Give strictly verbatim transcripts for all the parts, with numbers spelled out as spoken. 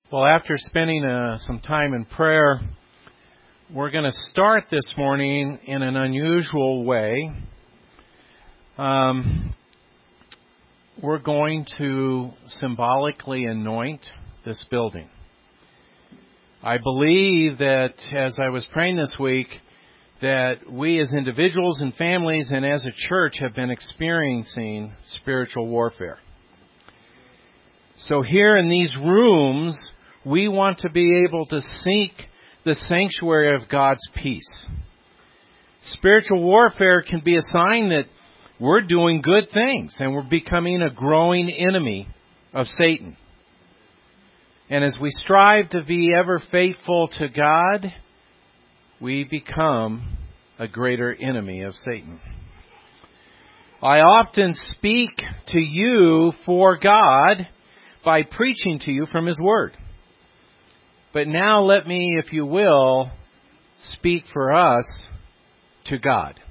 Well, after spending uh, some time in prayer, we're going to start this morning in an unusual way. Um, we're going to symbolically anoint this building. I believe that as I was praying this week, that we as individuals and families and as a church have been experiencing spiritual warfare. So here in these rooms, we want to be able to seek the sanctuary of God's peace. Spiritual warfare can be a sign that we're doing good things and we're becoming a growing enemy of Satan. And as we strive to be ever faithful to God, we become a greater enemy of Satan. I often speak to you for God by preaching to you from His Word. But now let me, if you will, speak for us to God.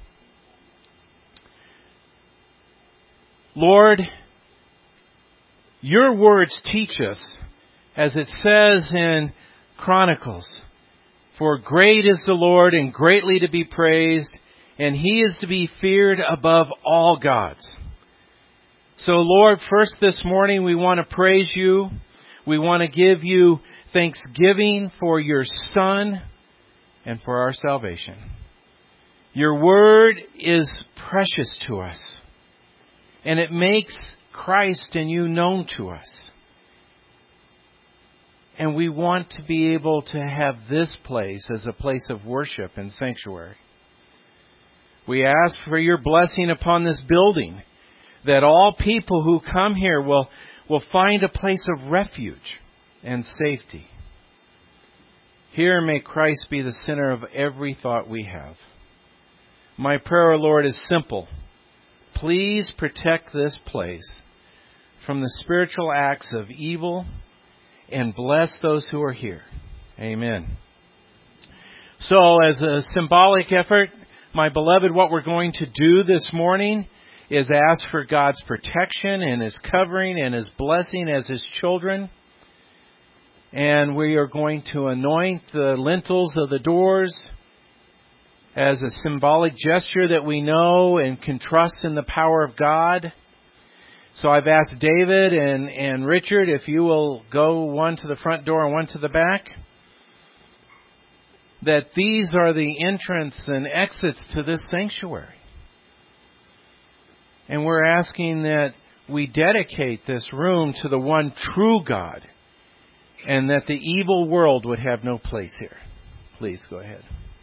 Lord, your words teach us, as it says in Chronicles, for great is the Lord and greatly to be praised, and He is to be feared above all gods. So Lord, first this morning we want to praise you. We want to give you thanksgiving for your Son and for our salvation. Your word is precious to us, and it makes Christ and you known to us. And we want to be able to have this place as a place of worship and sanctuary. We ask for your blessing upon this building, that all people who come here will, will find a place of refuge and safety. Here may Christ be the center of every thought we have. My prayer, Lord, is simple. Please protect this place from the spiritual acts of evil and bless those who are here. Amen. So, as a symbolic effort, my beloved, what we're going to do this morning is ask for God's protection and His covering and His blessing as His children. And we are going to anoint the lintels of the doors as a symbolic gesture that we know and can trust in the power of God. So I've asked David and, and Richard if you will go one to the front door and one to the back. That these are the entrance and exits to this sanctuary. And we're asking that we dedicate this room to the one true God, and that the evil world would have no place here. Please go ahead.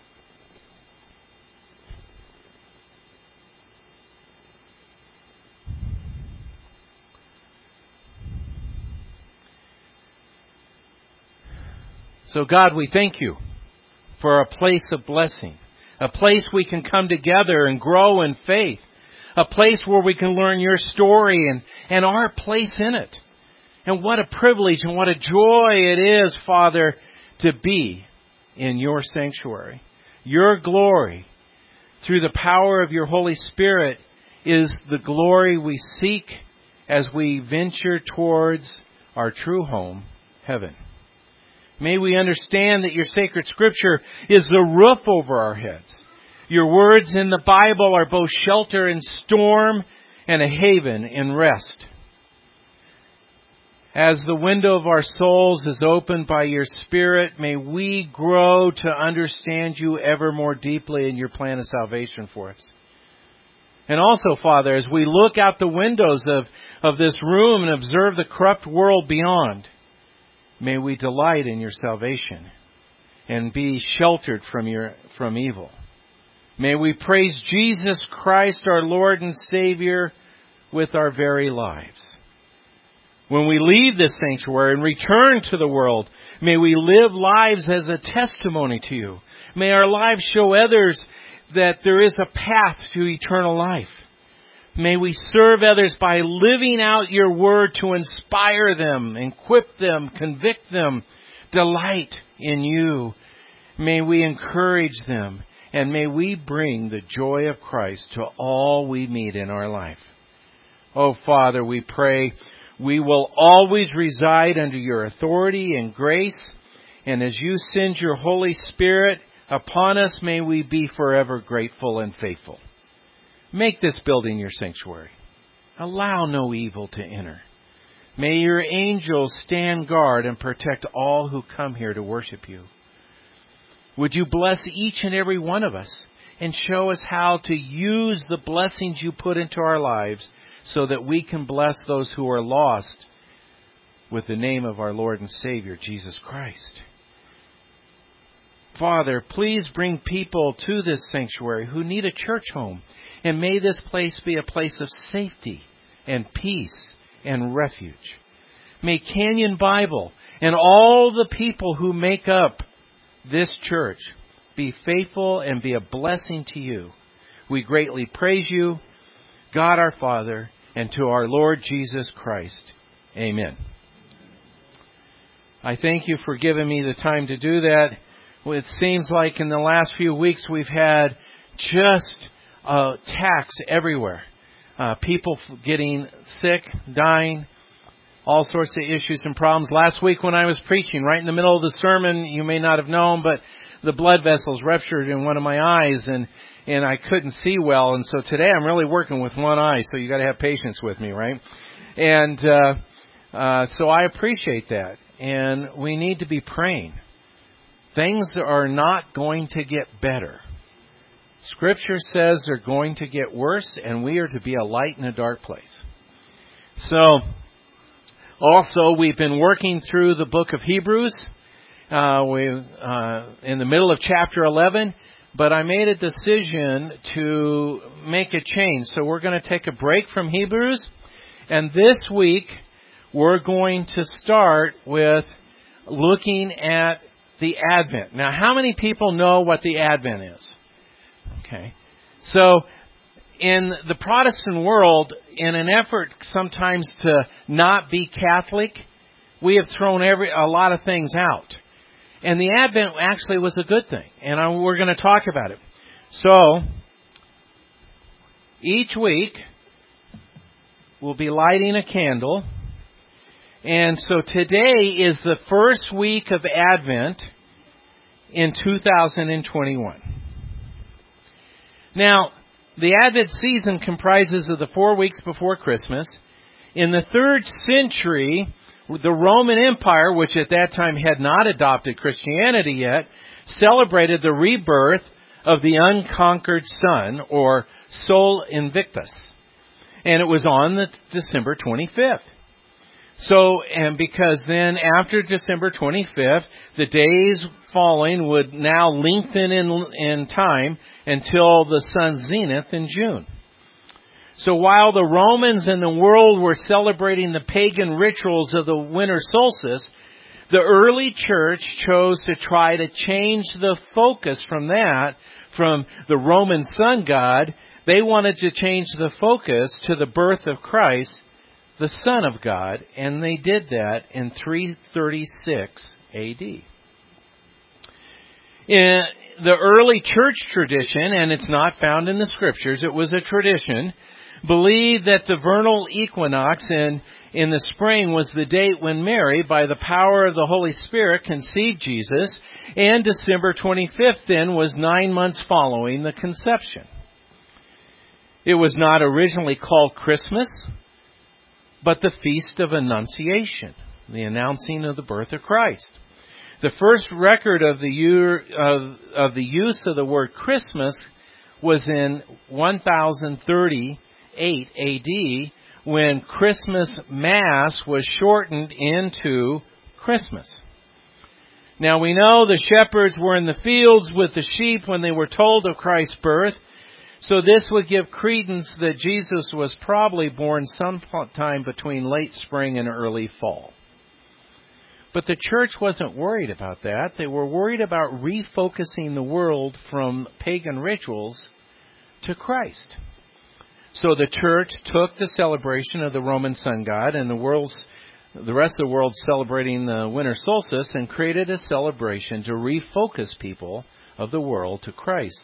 So God, we thank you for a place of blessing, a place we can come together and grow in faith, a place where we can learn your story and, and our place in it. And what a privilege and what a joy it is, Father, to be in your sanctuary. Your glory, through the power of your Holy Spirit, is the glory we seek as we venture towards our true home, heaven. May we understand that your sacred Scripture is the roof over our heads. Your words in the Bible are both shelter in storm and a haven in rest. As the window of our souls is opened by your Spirit, may we grow to understand you ever more deeply in your plan of salvation for us. And also, Father, as we look out the windows of, of this room and observe the corrupt world beyond, may we delight in your salvation and be sheltered from your from evil. May we praise Jesus Christ, our Lord and Savior, with our very lives. When we leave this sanctuary and return to the world, may we live lives as a testimony to you. May our lives show others that there is a path to eternal life. May we serve others by living out your word to inspire them, equip them, convict them, delight in you. May we encourage them, and may we bring the joy of Christ to all we meet in our life. Oh, Father, we pray We will always reside under your authority and grace. And as you send your Holy Spirit upon us, may we be forever grateful and faithful. Make this building your sanctuary. Allow no evil to enter. May your angels stand guard and protect all who come here to worship you. Would you bless each and every one of us and show us how to use the blessings you put into our lives so that we can bless those who are lost with the name of our Lord and Savior, Jesus Christ. Father, please bring people to this sanctuary who need a church home. And may this place be a place of safety and peace and refuge. May Canyon Bible and all the people who make up this church be faithful and be a blessing to you. We greatly praise you, God our Father, and to our Lord Jesus Christ. Amen. I thank you for giving me the time to do that. It seems like in the last few weeks we've had just uh, attacks everywhere. Uh, people getting sick, dying, all sorts of issues and problems. Last week when I was preaching, right in the middle of the sermon, you may not have known, but the blood vessels ruptured in one of my eyes and, and I couldn't see well. And so today I'm really working with one eye, so you got to have patience with me, right? And uh, uh, so I appreciate that. And we need to be praying. Things are not going to get better. Scripture says they're going to get worse, and we are to be a light in a dark place. So, also, we've been working through the book of Hebrews. Uh, we uh, in the middle of chapter eleven, but I made a decision to make a change. So we're going to take a break from Hebrews, and this week we're going to start with looking at the Advent. Now, how many people know what the Advent is? Okay. So, in the Protestant world, in an effort sometimes to not be Catholic, we have thrown every a lot of things out. And the Advent actually was a good thing. And I, we're going to talk about it. So, each week, we'll be lighting a candle. And so today is the first week of Advent in two thousand twenty-one. Now, the Advent season comprises of the four weeks before Christmas. In the third century, the Roman Empire, which at that time had not adopted Christianity yet, celebrated the rebirth of the unconquered Sun, or Sol Invictus. And it was on the December twenty-fifth. So, and because then after December twenty-fifth, the days falling would now lengthen in, in time until the sun's zenith in June. So while the Romans and the world were celebrating the pagan rituals of the winter solstice, the early church chose to try to change the focus from that, from the Roman sun god. They wanted to change the focus to the birth of Christ, the Son of God, and they did that in three thirty-six A D. In the early church tradition, and it's not found in the Scriptures, it was a tradition, believed that the vernal equinox in, in the spring was the date when Mary, by the power of the Holy Spirit, conceived Jesus, and December twenty-fifth then was nine months following the conception. It was not originally called Christmas, but the Feast of Annunciation, the announcing of the birth of Christ. The first record of the, year, of, of the use of the word Christmas was in one thousand thirty-eight A D, when Christmas Mass was shortened into Christmas. Now we know the shepherds were in the fields with the sheep when they were told of Christ's birth. So this would give credence that Jesus was probably born sometime between late spring and early fall. But the church wasn't worried about that. They were worried about refocusing the world from pagan rituals to Christ. So the church took the celebration of the Roman sun god and the world's, the rest of the world celebrating the winter solstice and created a celebration to refocus people of the world to Christ.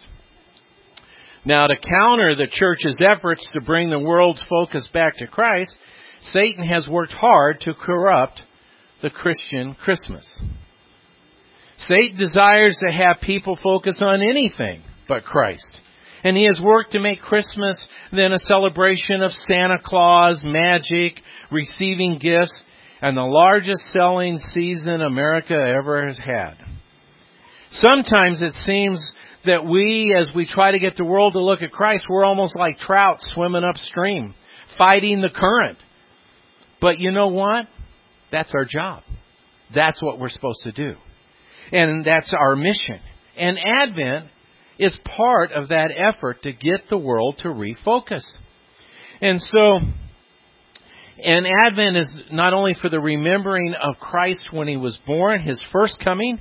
Now, to counter the church's efforts to bring the world's focus back to Christ, Satan has worked hard to corrupt the Christian Christmas. Satan desires to have people focus on anything but Christ. And he has worked to make Christmas then a celebration of Santa Claus, magic, receiving gifts, and the largest selling season America ever has had. Sometimes it seems that we, as we try to get the world to look at Christ, we're almost like trout swimming upstream, fighting the current. But you know what? That's our job. That's what we're supposed to do. And that's our mission. And Advent is part of that effort to get the world to refocus. And so, and Advent is not only for the remembering of Christ when He was born, His first coming,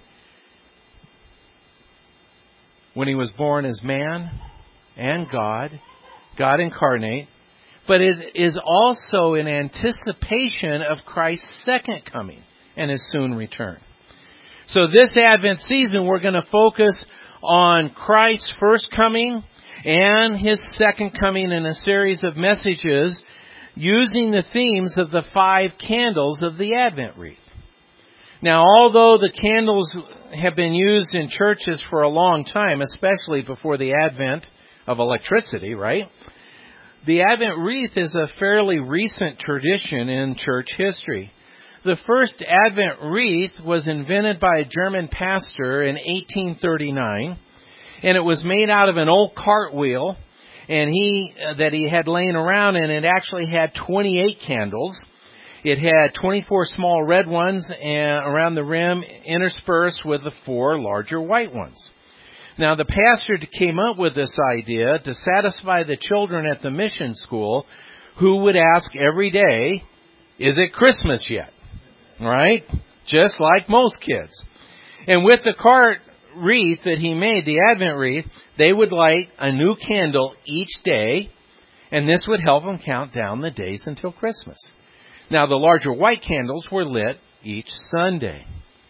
when He was born as man and God, God incarnate, but it is also in anticipation of Christ's second coming and His soon return. So this Advent season, we're going to focus on Christ's first coming and His second coming in a series of messages using the themes of the five candles of the Advent wreath. Now, although the candles have been used in churches for a long time, especially before the advent of electricity, right? The Advent wreath is a fairly recent tradition in church history. The first Advent wreath was invented by a German pastor in eighteen thirty-nine, and it was made out of an old cartwheel and he uh, that he had laying around, and it actually had twenty-eight candles. It had twenty-four small red ones and around the rim interspersed with the four larger white ones. Now, the pastor came up with this idea to satisfy the children at the mission school who would ask every day, "Is it Christmas yet?" Right? Just like most kids. And with the cart wreath that he made, the Advent wreath, they would light a new candle each day, and this would help them count down the days until Christmas. Now, the larger white candles were lit each Sunday.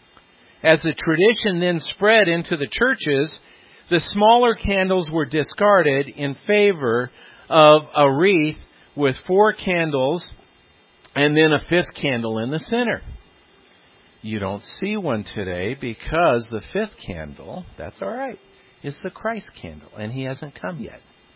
As the tradition then spread into the churches, the smaller candles were discarded in favor of a wreath with four candles and then a fifth candle in the center. You don't see one today because the fifth candle, that's all right, is the Christ candle, and He hasn't come yet.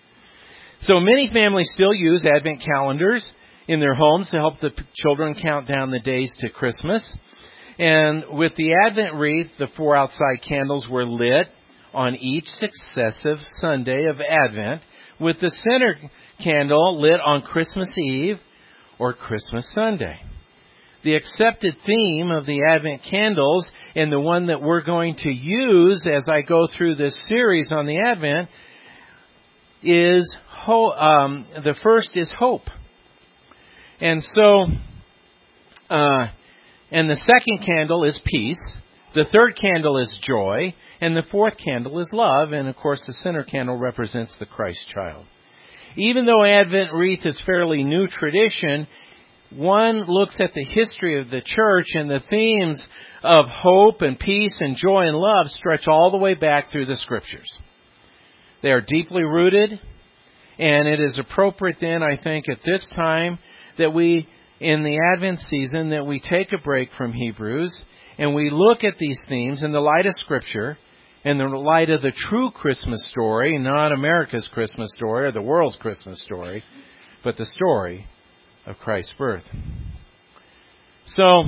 So many families still use Advent calendars in their homes to help the children count down the days to Christmas. And with the Advent wreath, the four outside candles were lit on each successive Sunday of Advent, with the center candle lit on Christmas Eve or Christmas Sunday. The accepted theme of the Advent candles, and the one that we're going to use as I go through this series on the Advent, is ho- um, the first is hope. And so, uh, and the second candle is peace. The third candle is joy. And the fourth candle is love. And of course, the center candle represents the Christ child. Even though Advent wreath is fairly new tradition, one looks at the history of the church, and the themes of hope and peace and joy and love stretch all the way back through the Scriptures. They are deeply rooted, and it is appropriate then, I think, at this time that we, in the Advent season, that we take a break from Hebrews and we look at these themes in the light of Scripture, in the light of the true Christmas story, not America's Christmas story or the world's Christmas story, but the story of Christ's birth. So,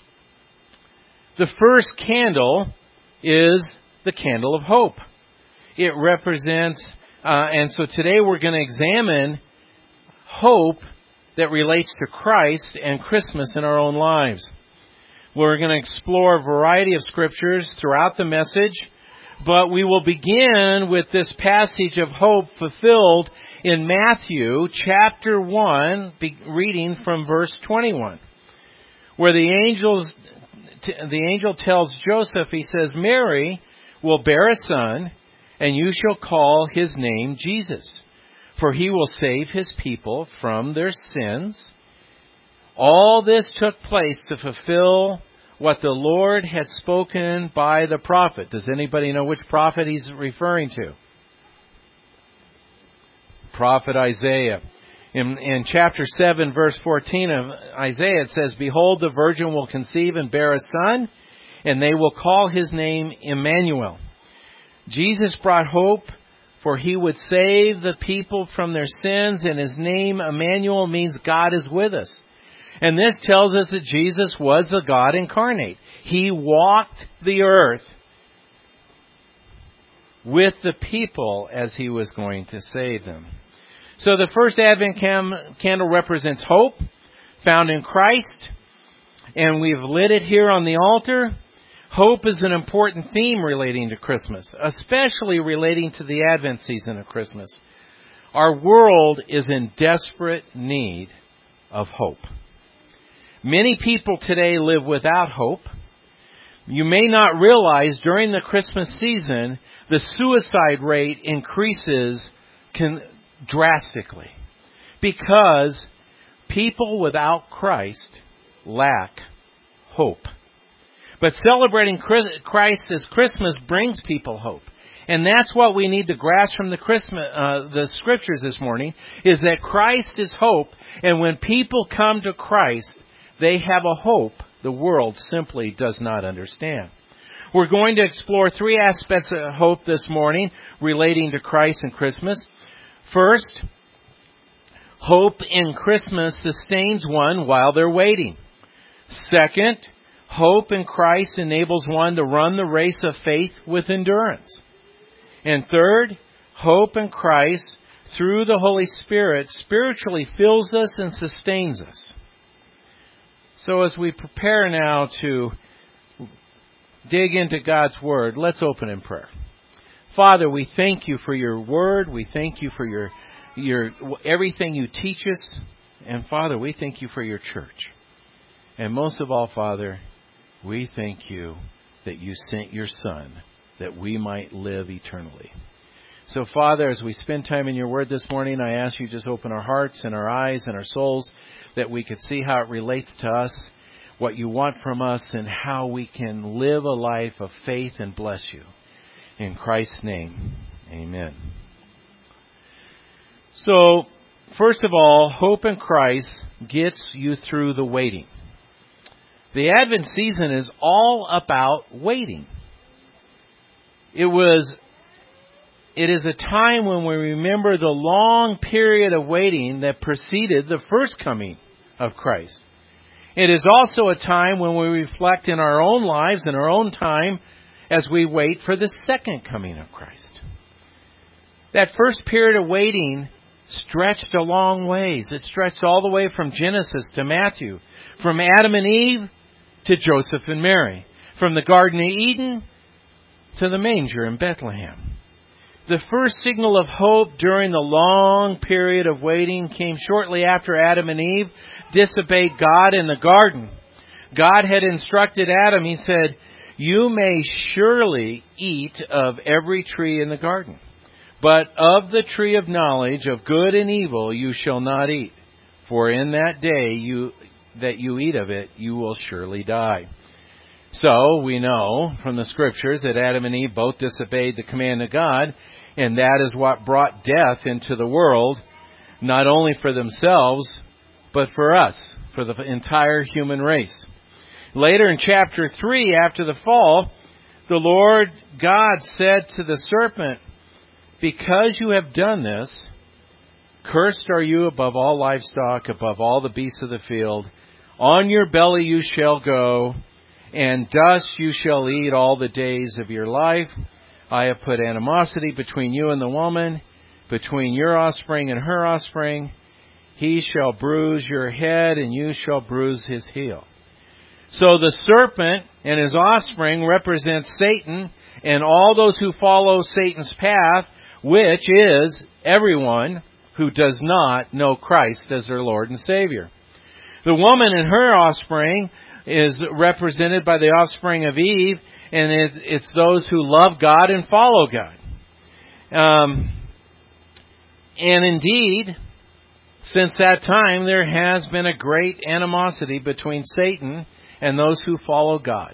the first candle is the candle of hope. It represents, uh, and so today we're going to examine hope that relates to Christ and Christmas in our own lives. We're going to explore a variety of scriptures throughout the message, but we will begin with this passage of hope fulfilled in Matthew chapter one, reading from verse twenty-one, where the angels, the angel tells Joseph, he says, "Mary will bear a son, and you shall call his name Jesus, for he will save his people from their sins." All this took place to fulfill what the Lord had spoken by the prophet. Does anybody know which prophet he's referring to? Prophet Isaiah. In, in chapter seven, verse fourteen of Isaiah, it says, "Behold, the virgin will conceive and bear a son, and they will call his name Emmanuel." Jesus brought hope, for he would save the people from their sins, and his name, Emmanuel, means God is with us. And this tells us that Jesus was the God incarnate. He walked the earth with the people as he was going to save them. So the first Advent cam- candle represents hope found in Christ, and we've lit it here on the altar. Hope is an important theme relating to Christmas, especially relating to the Advent season of Christmas. Our world is in desperate need of hope. Many people today live without hope. You may not realize during the Christmas season, the suicide rate increases can, drastically because people without Christ lack hope. But celebrating Christ as Christmas brings people hope. And that's what we need to grasp from the Christmas, uh, the scriptures this morning, is that Christ is hope. And when people come to Christ, they have a hope the world simply does not understand. We're going to explore three aspects of hope this morning relating to Christ and Christmas. First, hope in Christmas sustains one while they're waiting. Second, hope in Christ enables one to run the race of faith with endurance. And third, hope in Christ through the Holy Spirit spiritually fills us and sustains us. So as we prepare now to dig into God's Word, let's open in prayer. Father, we thank you for your Word. We thank you for your your everything you teach us. And Father, we thank you for your church. And most of all, Father, we thank you that you sent your Son that we might live eternally. So, Father, as we spend time in your Word this morning, I ask you just open our hearts and our eyes and our souls that we could see how it relates to us, what you want from us, and how we can live a life of faith and bless you. In Christ's name, amen. So, first of all, hope in Christ gets you through the waiting. The Advent season is all about waiting. It was It is a time when we remember the long period of waiting that preceded the first coming of Christ. It is also a time when we reflect in our own lives, in our own time, as we wait for the second coming of Christ. That first period of waiting stretched a long ways. It stretched all the way from Genesis to Matthew, from Adam and Eve to Joseph and Mary, from the Garden of Eden to the manger in Bethlehem. The first signal of hope during the long period of waiting came shortly after Adam and Eve disobeyed God in the garden. God had instructed Adam, he said, "You may surely eat of every tree in the garden, but of the tree of knowledge of good and evil you shall not eat, for in that day you that you eat of it, you will surely die." So we know from the Scriptures that Adam and Eve both disobeyed the command of God, and that is what brought death into the world, not only for themselves, but for us, for the entire human race. Later in chapter three, after the fall, the Lord God said to the serpent, "Because you have done this, cursed are you above all livestock, above all the beasts of the field. On your belly you shall go, and dust you shall eat all the days of your life. I have put animosity between you and the woman, between your offspring and her offspring. He shall bruise your head, and you shall bruise his heel." So the serpent and his offspring represent Satan and all those who follow Satan's path, which is everyone who does not know Christ as their Lord and Savior. The woman and her offspring is represented by the offspring of Eve, and it's those who love God and follow God. Um, and indeed, since that time, there has been a great animosity between Satan and those who follow God.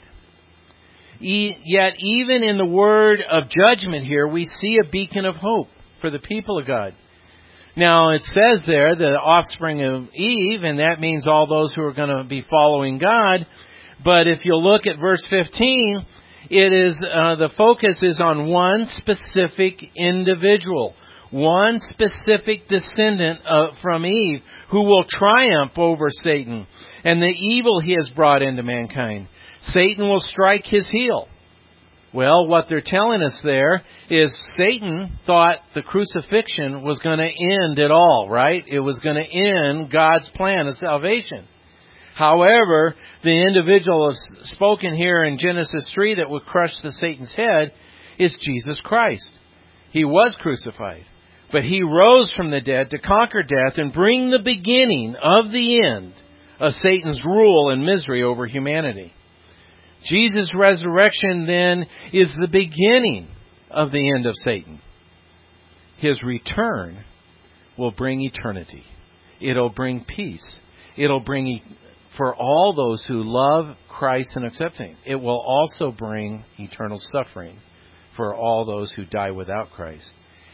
E- yet, even in the word of judgment here, we see a beacon of hope for the people of God. Now, it says there, the offspring of Eve, and that means all those who are going to be following God. But if you look at verse fifteen, it is uh, the focus is on one specific individual, one specific descendant uh, from Eve who will triumph over Satan and the evil he has brought into mankind. Satan will strike his heel. Well, what they're telling us there is Satan thought the crucifixion was going to end it all, right? It was going to end God's plan of salvation. However, the individual spoken here in Genesis three that would crush the Satan's head is Jesus Christ. He was crucified, but He rose from the dead to conquer death and bring the beginning of the end of Satan's rule and misery over humanity. Jesus' resurrection then is the beginning of the end of Satan. His return will bring eternity. It'll bring peace. It'll bring, for all those who love Christ and accept Him, it will also bring eternal suffering for all those who die without Christ.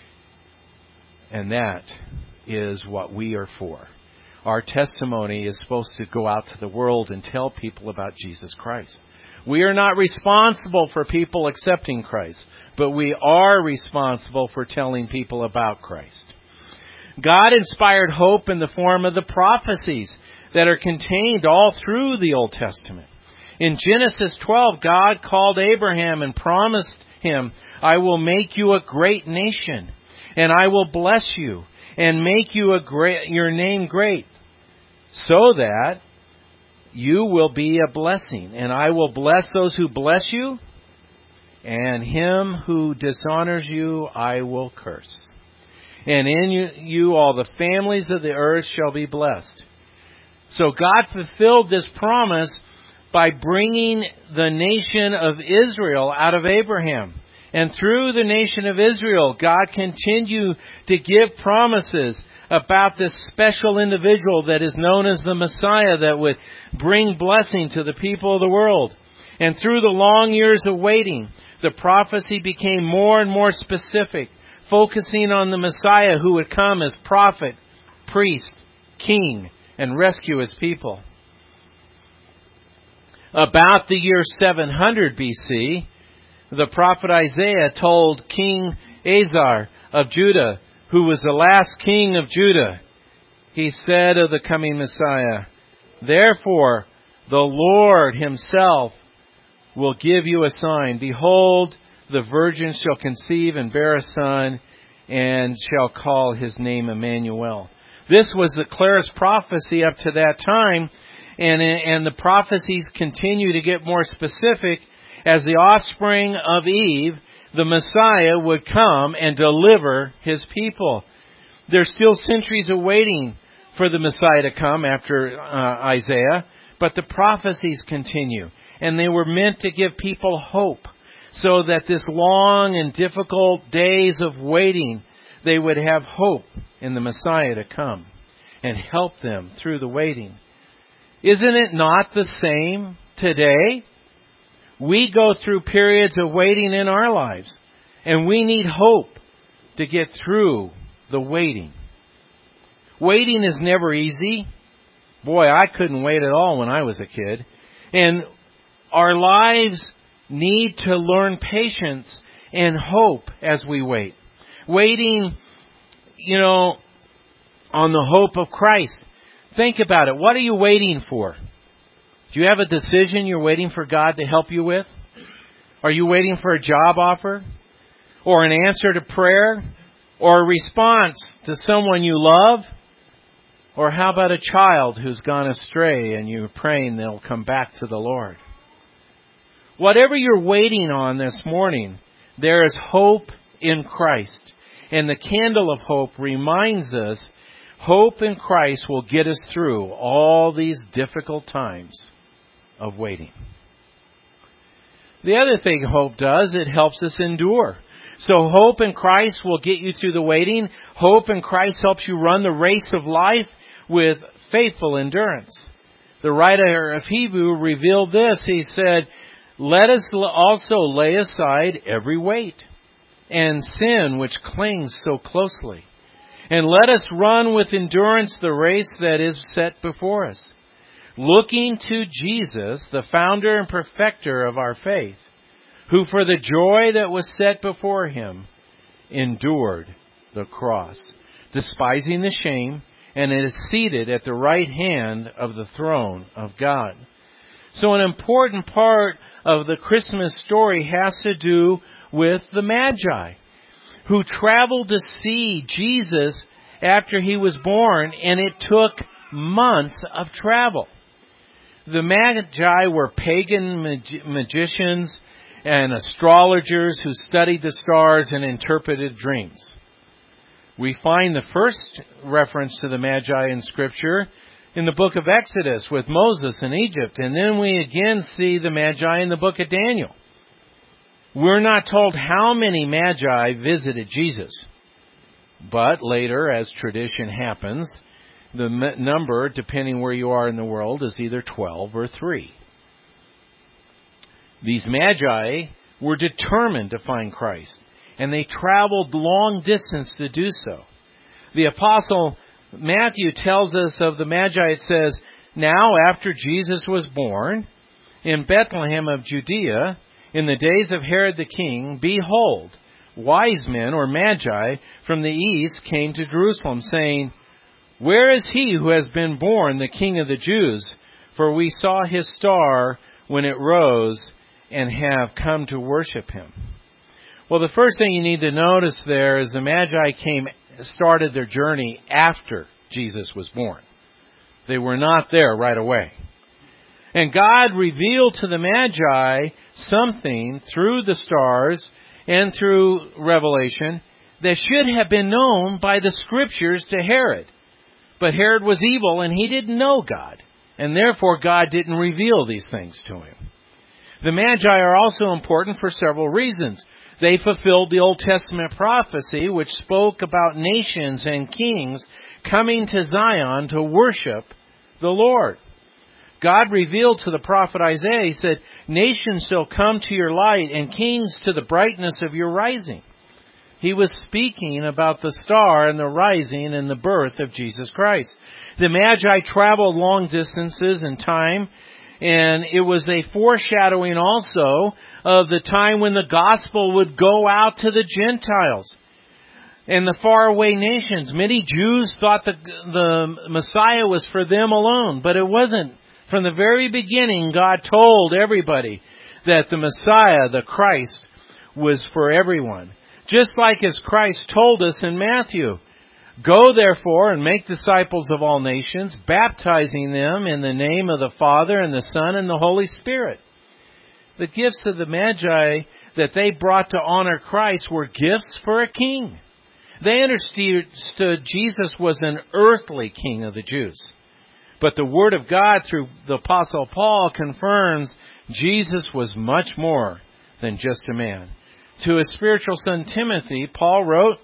And that is what we are for. Our testimony is supposed to go out to the world and tell people about Jesus Christ. We are not responsible for people accepting Christ, but we are responsible for telling people about Christ. God inspired hope in the form of the prophecies that are contained all through the Old Testament. In Genesis twelve, God called Abraham and promised him, "I will make you a great nation, and I will bless you and make you a great, your name great, so that you will be a blessing. And I will bless those who bless you, and him who dishonors you I will curse. And in you, you all the families of the earth shall be blessed." So God fulfilled this promise by bringing the nation of Israel out of Abraham. And through the nation of Israel, God continued to give promises about this special individual that is known as the Messiah that would bring blessing to the people of the world. And through the long years of waiting, the prophecy became more and more specific, focusing on the Messiah who would come as prophet, priest, king, and rescue His people. About the year seven hundred B C, the prophet Isaiah told King Azar of Judah, who was the last king of Judah, he said of the coming Messiah, "Therefore, the Lord Himself will give you a sign. Behold, the virgin shall conceive and bear a son, and shall call His name Emmanuel." This was the clearest prophecy up to that time, and, and the prophecies continue to get more specific as the offspring of Eve, the Messiah, would come and deliver His people. There's still centuries of waiting for the Messiah to come after uh, Isaiah, but the prophecies continue. And they were meant to give people hope, so that this long and difficult days of waiting, they would have hope in the Messiah to come and help them through the waiting. Isn't it not the same today? We go through periods of waiting in our lives, and we need hope to get through the waiting. Waiting is never easy. Boy, I couldn't wait at all when I was a kid. And our lives need to learn patience and hope as we wait. Waiting, you know, on the hope of Christ. Think about it. What are you waiting for? Do you have a decision you're waiting for God to help you with? Are you waiting for a job offer? Or an answer to prayer? Or a response to someone you love? Or how about a child who's gone astray and you're praying they'll come back to the Lord? Whatever you're waiting on this morning, there is hope in Christ. And the candle of hope reminds us hope in Christ will get us through all these difficult times of waiting. The other thing hope does, it helps us endure. So hope in Christ will get you through the waiting. Hope in Christ helps you run the race of life with faithful endurance. The writer of Hebrews revealed this. He said, "Let us also lay aside every weight and sin which clings so closely, And let us run with endurance the race that is set before us, looking to Jesus, the founder and perfecter of our faith, who for the joy that was set before him endured the cross, despising the shame, and is seated at the right hand of the throne of God. So an important part of the Christmas story has to do with the Magi, who traveled to see Jesus after he was born, and it took months of travel. The Magi were pagan mag- magicians and astrologers who studied the stars and interpreted dreams. We find the first reference to the Magi in Scripture in the book of Exodus with Moses in Egypt, and then we again see the Magi in the book of Daniel. We're not told how many Magi visited Jesus, but later, as tradition happens, the number, depending where you are in the world, is either twelve or three. These Magi were determined to find Christ, and they traveled long distance to do so. The Apostle Matthew tells us of the Magi, it says, "Now after Jesus was born in Bethlehem of Judea, in the days of Herod the king, behold, wise men or Magi from the east came to Jerusalem, saying, Where is he who has been born the King of the Jews? For we saw his star when it rose and have come to worship him." Well, the first thing you need to notice there is the Magi came, started their journey after Jesus was born. They were not there right away. And God revealed to the Magi something through the stars and through revelation that should have been known by the Scriptures to Herod. But Herod was evil and he didn't know God, and therefore God didn't reveal these things to him. The Magi are also important for several reasons. They fulfilled the Old Testament prophecy which spoke about nations and kings coming to Zion to worship the Lord. God revealed to the prophet Isaiah, he said, "Nations shall come to your light and kings to the brightness of your rising." He was speaking about the star and the rising and the birth of Jesus Christ. The Magi traveled long distances in time, and it was a foreshadowing also of the time when the gospel would go out to the Gentiles and the faraway nations. Many Jews thought that the Messiah was for them alone, but it wasn't. From the very beginning, God told everybody that the Messiah, the Christ, was for everyone. Just like as Christ told us in Matthew, "Go therefore and make disciples of all nations, baptizing them in the name of the Father and the Son and the Holy Spirit." The gifts of the Magi that they brought to honor Christ were gifts for a king. They understood Jesus was an earthly king of the Jews. But the Word of God through the Apostle Paul confirms Jesus was much more than just a man. To his spiritual son Timothy, Paul wrote,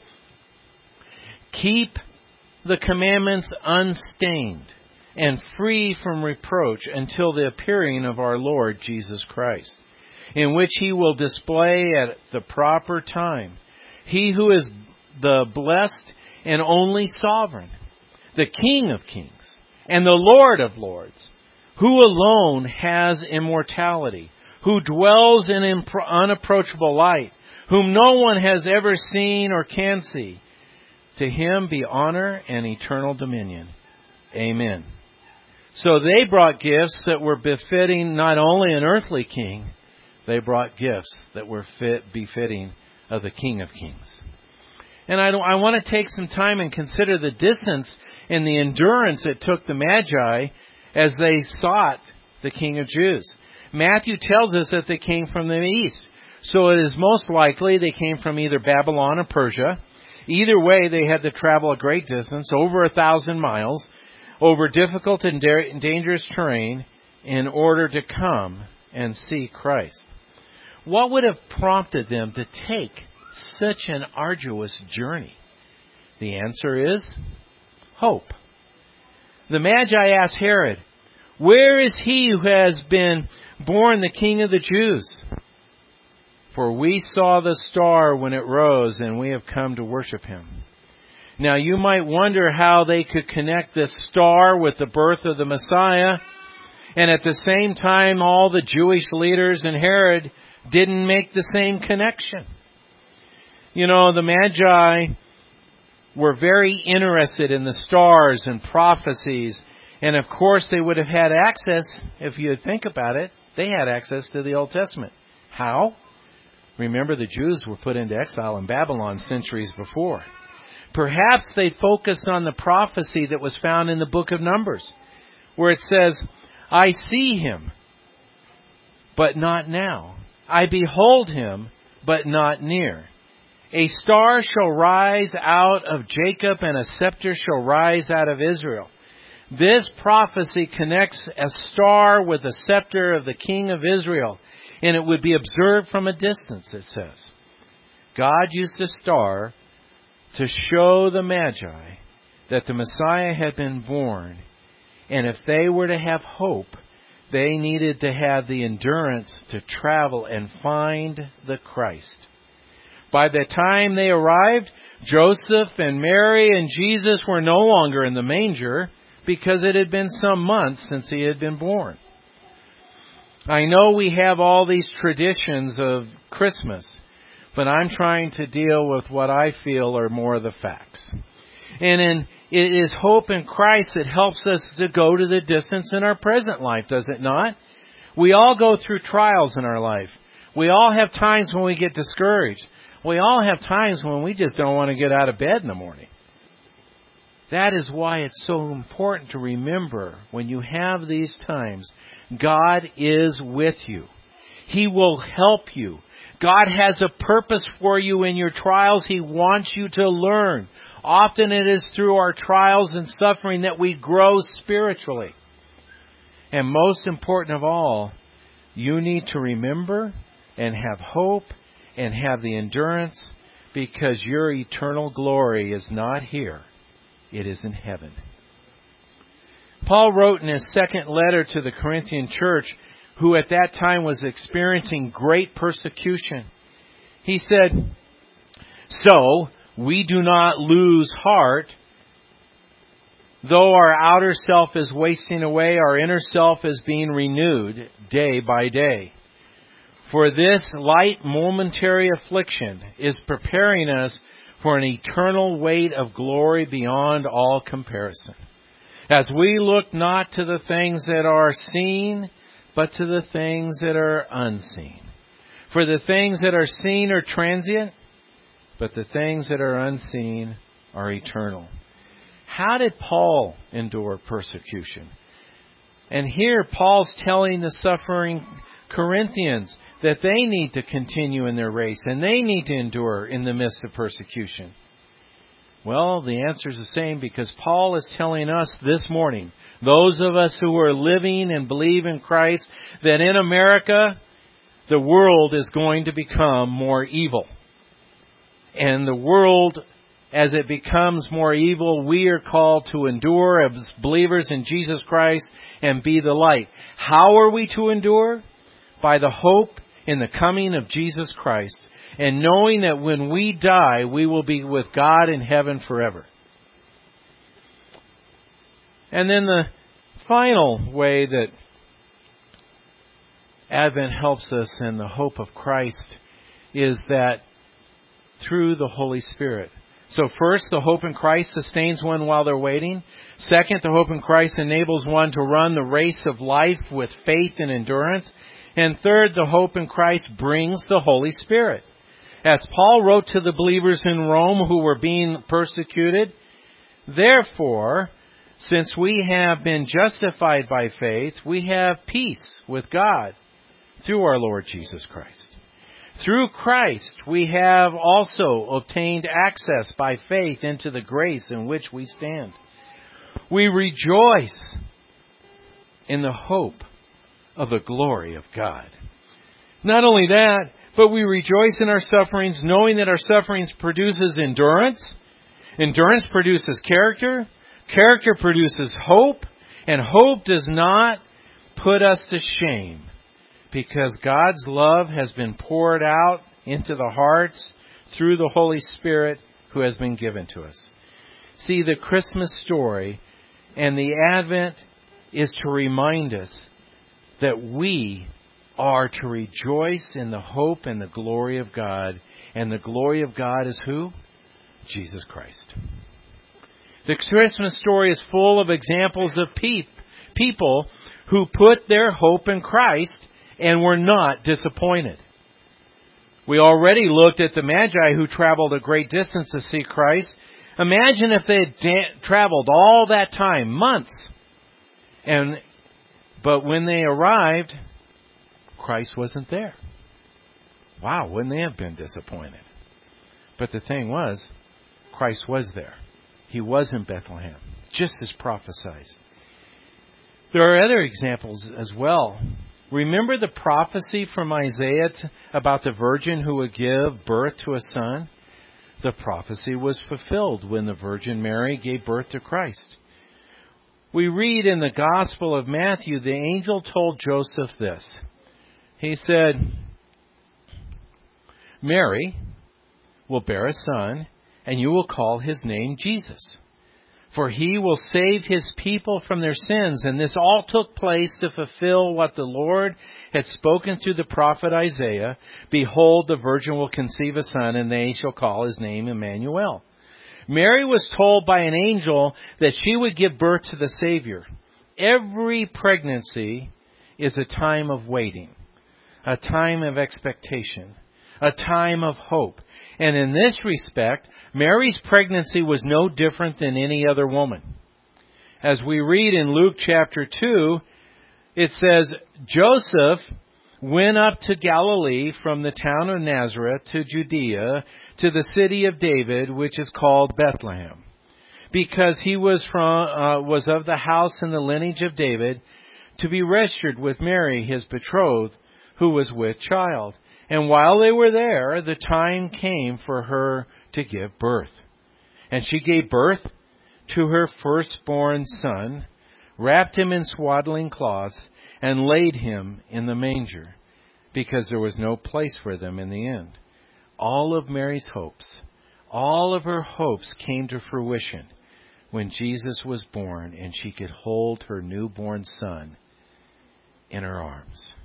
"Keep the commandments unstained and free from reproach until the appearing of our Lord Jesus Christ, in which he will display at the proper time he who is the blessed and only sovereign, the King of kings, and the Lord of lords, who alone has immortality, who dwells in unapproachable light, whom no one has ever seen or can see. To him be honor and eternal dominion. Amen." So they brought gifts that were befitting not only an earthly king, they brought gifts that were fit, befitting of the King of Kings. And I, I want to take some time and consider the distance and the endurance it took the Magi as they sought the King of Jews. Matthew tells us that they came from the east. So it is most likely they came from either Babylon or Persia. Either way, they had to travel a great distance, over a thousand miles, over difficult and dangerous terrain in order to come and see Christ. What would have prompted them to take such an arduous journey? The answer is hope. The Magi asked Herod, "Where is he who has been born the King of the Jews? For we saw the star when it rose, and we have come to worship him." Now you might wonder how they could connect this star with the birth of the Messiah, and at the same time all the Jewish leaders and Herod didn't make the same connection. You know, the Magi were very interested in the stars and prophecies, and of course they would have had access, if you think about it, they had access to the Old Testament. How? Remember, the Jews were put into exile in Babylon centuries before. Perhaps they focused on the prophecy that was found in the book of Numbers, where it says, I see him, but not now. I behold him, but not near. A star shall rise out of Jacob, and a scepter shall rise out of Israel. This prophecy connects a star with the scepter of the king of Israel, and it would be observed from a distance, it says. God used a star to show the Magi that the Messiah had been born, and if they were to have hope, they needed to have the endurance to travel and find the Christ. By the time they arrived, Joseph and Mary and Jesus were no longer in the manger because it had been some months since he had been born. I know we have all these traditions of Christmas, but I'm trying to deal with what I feel are more of the facts. And in, it is hope in Christ that helps us to go to the distance in our present life, does it not? We all go through trials in our life. We all have times when we get discouraged. We all have times when we just don't want to get out of bed in the morning. That is why it's so important to remember when you have these times, God is with you. He will help you. God has a purpose for you in your trials. He wants you to learn. Often it is through our trials and suffering that we grow spiritually. And most important of all, you need to remember and have hope and have the endurance, because your eternal glory is not here. It is in heaven. Paul wrote in his second letter to the Corinthian church, who at that time was experiencing great persecution. He said, So, we do not lose heart. Though our outer self is wasting away, our inner self is being renewed day by day. For this light momentary affliction is preparing us for an eternal weight of glory beyond all comparison. As we look not to the things that are seen, but to the things that are unseen. For the things that are seen are transient, but the things that are unseen are eternal. How did Paul endure persecution? And here Paul's telling the suffering Corinthians that they need to continue in their race and they need to endure in the midst of persecution. Well, the answer is the same, because Paul is telling us this morning, those of us who are living and believe in Christ, that in America, the world is going to become more evil. And the world, as it becomes more evil, we are called to endure as believers in Jesus Christ and be the light. How are we to endure? By the hope in the coming of Jesus Christ, and knowing that when we die, we will be with God in heaven forever. And then the final way that Advent helps us in the hope of Christ is that through the Holy Spirit. So first, the hope in Christ sustains one while they're waiting. Second, the hope in Christ enables one to run the race of life with faith and endurance. And third, the hope in Christ brings the Holy Spirit. As Paul wrote to the believers in Rome who were being persecuted, therefore, since we have been justified by faith, we have peace with God through our Lord Jesus Christ. Through Christ, we have also obtained access by faith into the grace in which we stand. We rejoice in the hope of the glory of God. Not only that, but we rejoice in our sufferings, knowing that our sufferings produces endurance. Endurance produces character. Character produces hope. And hope does not put us to shame, because God's love has been poured out into the hearts through the Holy Spirit who has been given to us. See, the Christmas story and the Advent is to remind us that we are to rejoice in the hope and the glory of God. And the glory of God is who? Jesus Christ. The Christmas story is full of examples of pe- people who put their hope in Christ and were not disappointed. We already looked at the Magi who traveled a great distance to see Christ. Imagine if they had da- traveled all that time, months. And but when they arrived, Christ wasn't there. Wow, wouldn't they have been disappointed? But the thing was, Christ was there. He was in Bethlehem, just as prophesied. There are other examples as well. Remember the prophecy from Isaiah about the virgin who would give birth to a son? The prophecy was fulfilled when the Virgin Mary gave birth to Christ. We read in the Gospel of Matthew, the angel told Joseph this. He said, Mary will bear a son, and you will call his name Jesus. For he will save his people from their sins. And this all took place to fulfill what the Lord had spoken through the prophet Isaiah. Behold, the virgin will conceive a son, and they shall call his name Emmanuel. Mary was told by an angel that she would give birth to the Savior. Every pregnancy is a time of waiting, a time of expectation, a time of hope. And in this respect, Mary's pregnancy was no different than any other woman. As we read in Luke chapter two, it says, Joseph went up to Galilee from the town of Nazareth to Judea to the city of David, which is called Bethlehem, because he was from uh, was of the house and the lineage of David, to be registered with Mary, his betrothed, who was with child. And while they were there, the time came for her to give birth. And she gave birth to her firstborn son, wrapped him in swaddling cloths, and laid him in the manger, because there was no place for them in the inn. All of Mary's hopes, all of her hopes came to fruition when Jesus was born and she could hold her newborn son in her arms.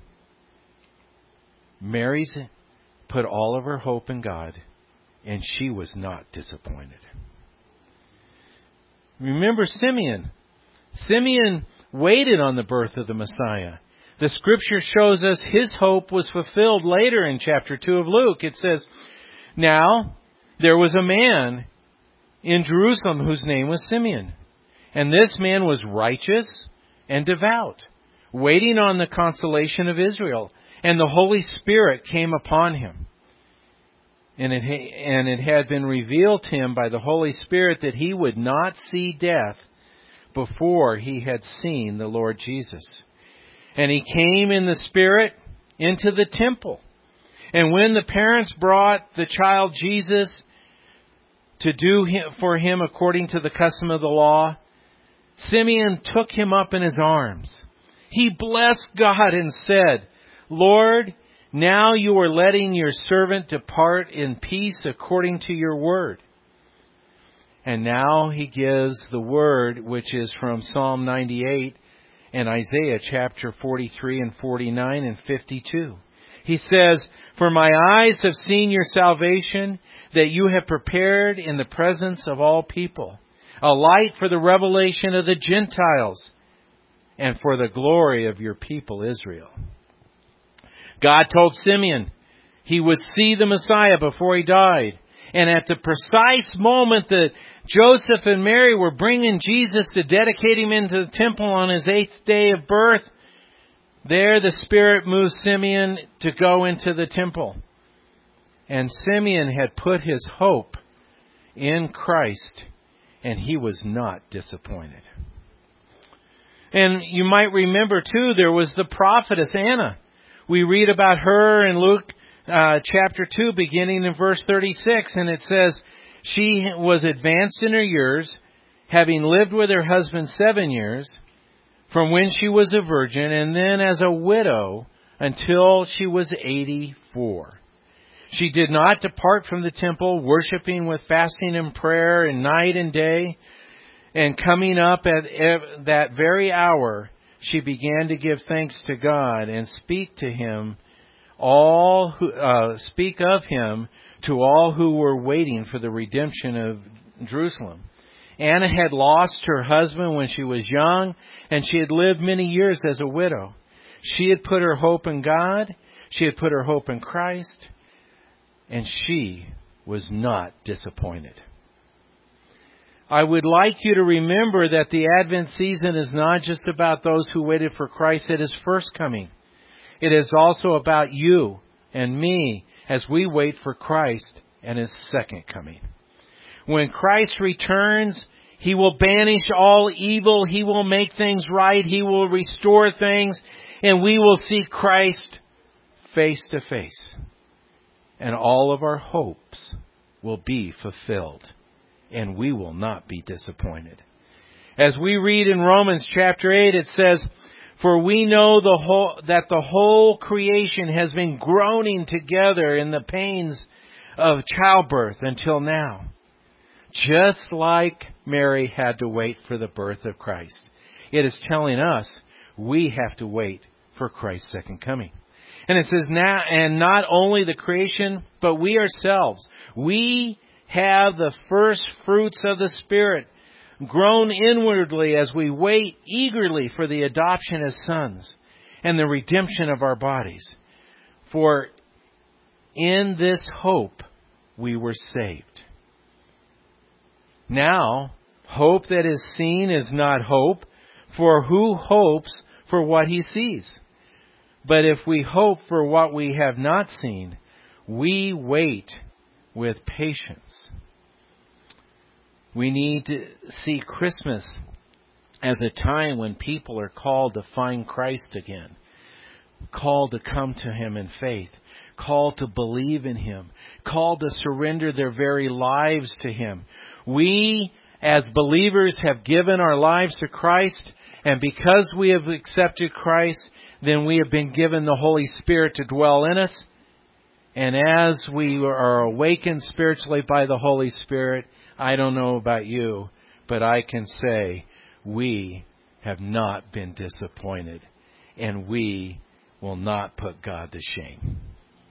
Mary's put all of her hope in God, and she was not disappointed. Remember Simeon. Simeon waited on the birth of the Messiah. The Scripture shows us his hope was fulfilled later in chapter two of Luke. It says, Now there was a man in Jerusalem whose name was Simeon. And this man was righteous and devout, waiting on the consolation of Israel. And the Holy Spirit came upon him. And it, and it had been revealed to him by the Holy Spirit that he would not see death before he had seen the Lord Jesus. And he came in the Spirit into the temple. And when the parents brought the child Jesus to do for him according to the custom of the law, Simeon took him up in his arms. He blessed God and said, Lord, now you are letting your servant depart in peace according to your word. And now he gives the word, which is from Psalm ninety-eight and Isaiah chapter forty-three and forty-nine and fifty-two. He says, For my eyes have seen your salvation, that you have prepared in the presence of all people, a light for the revelation of the Gentiles, and for the glory of your people Israel. God told Simeon he would see the Messiah before he died. And at the precise moment that Joseph and Mary were bringing Jesus to dedicate him into the temple on his eighth day of birth, there the Spirit moved Simeon to go into the temple. And Simeon had put his hope in Christ, and he was not disappointed. And you might remember, too, there was the prophetess Anna. We read about her in Luke uh, chapter two, beginning in verse thirty-six, and it says, She was advanced in her years, having lived with her husband seven years, from when she was a virgin, and then as a widow until she was eighty-four. She did not depart from the temple, worshiping with fasting and prayer and night and day. And coming up at that very hour, she began to give thanks to God and speak to Him, all who uh, speak of Him to all who were waiting for the redemption of Jerusalem. Anna had lost her husband when she was young, and she had lived many years as a widow. She had put her hope in God. She had put her hope in Christ. And she was not disappointed. I would like you to remember that the Advent season is not just about those who waited for Christ at His first coming. It is also about you and me as we wait for Christ and His second coming. When Christ returns, He will banish all evil. He will make things right. He will restore things. And we will see Christ face to face. And all of our hopes will be fulfilled. And we will not be disappointed. As we read in Romans chapter eight, it says, "For we know the whole, that the whole creation has been groaning together in the pains of childbirth until now." Just like Mary had to wait for the birth of Christ. It is telling us we have to wait for Christ's second coming. And it says, now, and not only the creation, but we ourselves. We have the first fruits of the Spirit, grown inwardly as we wait eagerly for the adoption as sons and the redemption of our bodies. For in this hope we were saved. Now, hope that is seen is not hope, for who hopes for what he sees? But if we hope for what we have not seen, we wait with patience. We need to see Christmas as a time when people are called to find Christ again, called to come to Him in faith, called to believe in Him, called to surrender their very lives to Him. We, as believers, have given our lives to Christ, and because we have accepted Christ, then we have been given the Holy Spirit to dwell in us. And as we are awakened spiritually by the Holy Spirit, I don't know about you, but I can say we have not been disappointed, and we will not put God to shame.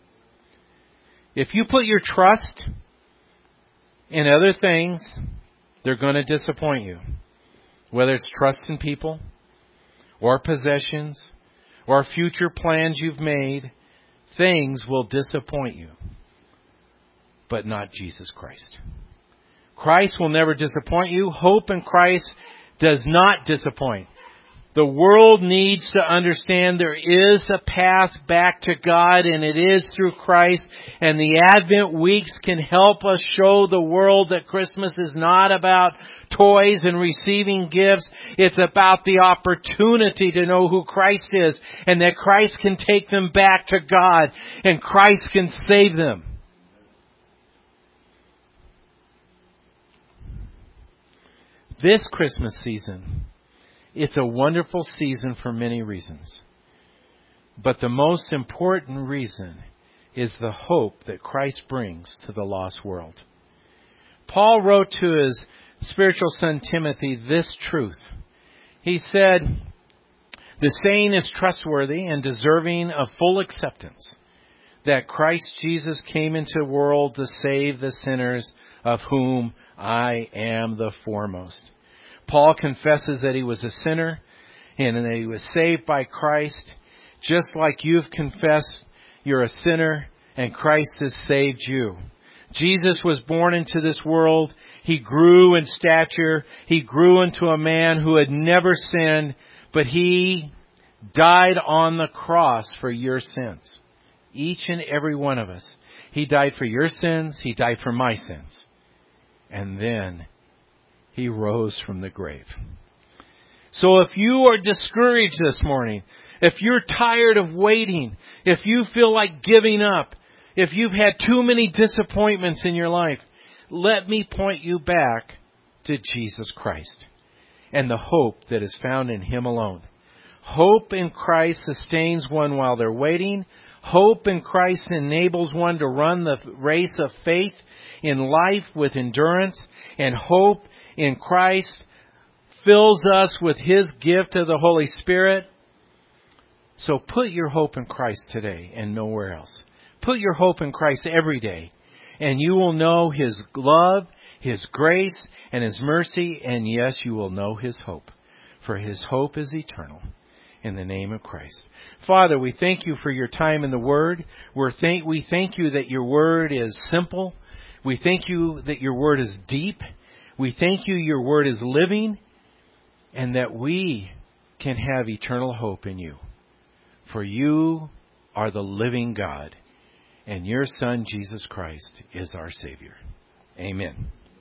If you put your trust in other things, they're going to disappoint you. Whether it's trust in people, or possessions, or future plans you've made, things will disappoint you. But not Jesus Christ. Christ will never disappoint you. Hope in Christ does not disappoint. The world needs to understand there is a path back to God, and it is through Christ. And the Advent weeks can help us show the world that Christmas is not about toys and receiving gifts. It's about the opportunity to know who Christ is, and that Christ can take them back to God, and Christ can save them. This Christmas season, it's a wonderful season for many reasons. But the most important reason is the hope that Christ brings to the lost world. Paul wrote to his spiritual son Timothy this truth. He said, "The saying is trustworthy and deserving of full acceptance, that Christ Jesus came into the world to save the sinners, of whom I am the foremost." Paul confesses that he was a sinner and that he was saved by Christ. Just like you've confessed you're a sinner and Christ has saved you. Jesus was born into this world. He grew in stature. He grew into a man who had never sinned, but He died on the cross for your sins. Each and every one of us. He died for your sins. He died for my sins. And then He rose from the grave. So if you are discouraged this morning, if you're tired of waiting, if you feel like giving up, if you've had too many disappointments in your life, let me point you back to Jesus Christ and the hope that is found in Him alone. Hope in Christ sustains one while they're waiting. Hope in Christ enables one to run the race of faith in life with endurance, and hope in Christ fills us with His gift of the Holy Spirit. So put your hope in Christ today and nowhere else. Put your hope in Christ every day, and you will know His love, His grace, and His mercy, and yes, you will know His hope, for His hope is eternal. In the name of Christ. Father, we thank You for Your time in the Word. We're thank, we thank You that Your Word is simple. We thank You that Your Word is deep. We thank You Your Word is living, and that we can have eternal hope in You. For You are the living God, and Your Son, Jesus Christ, is our Savior. Amen.